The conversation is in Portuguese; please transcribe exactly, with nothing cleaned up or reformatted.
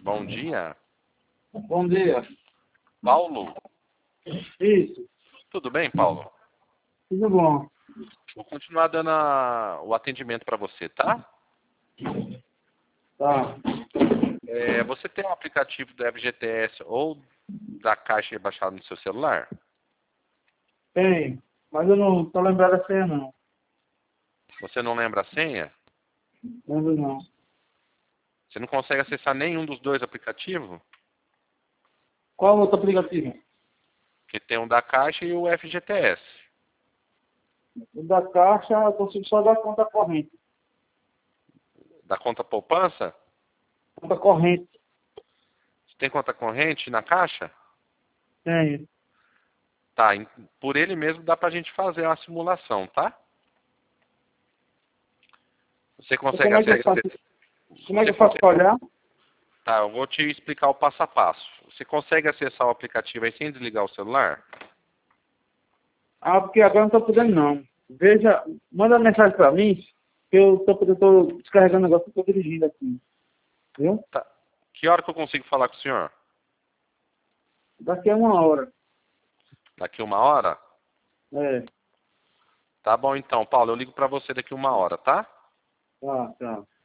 Bom dia. Bom dia. Paulo? Isso. Tudo bem, Paulo? Tudo bom. Vou continuar dando a- o atendimento para você, tá? Tá. É, você tem um aplicativo do F G T S ou da Caixa baixado no seu celular? Tem. Mas eu não tô lembrado a senha, não. Você não lembra a senha? Lembro não. Você não consegue acessar nenhum dos dois aplicativos? Qual outro aplicativo? Que tem um da Caixa e o F G T S. O da Caixa, eu consigo só dar conta corrente. Da conta poupança? Conta corrente. Você tem conta corrente na Caixa? Tem. Tá, em- por ele mesmo dá pra gente fazer uma simulação, tá? Você consegue Como é que eu acessar? faço? Como é que Você eu faço consegue... pra olhar? Tá, eu vou te explicar o passo a passo. Você consegue acessar o aplicativo aí sem desligar o celular? Ah, porque agora não tô podendo, não. Veja, manda mensagem pra mim, que eu tô, eu tô descarregando o negócio que eu tô dirigindo aqui. Viu? Tá. Que hora que eu consigo falar com o senhor? Daqui a uma hora. Daqui uma hora? É. Tá bom então, Paulo. Eu ligo pra você daqui uma hora, tá? Tá, tá.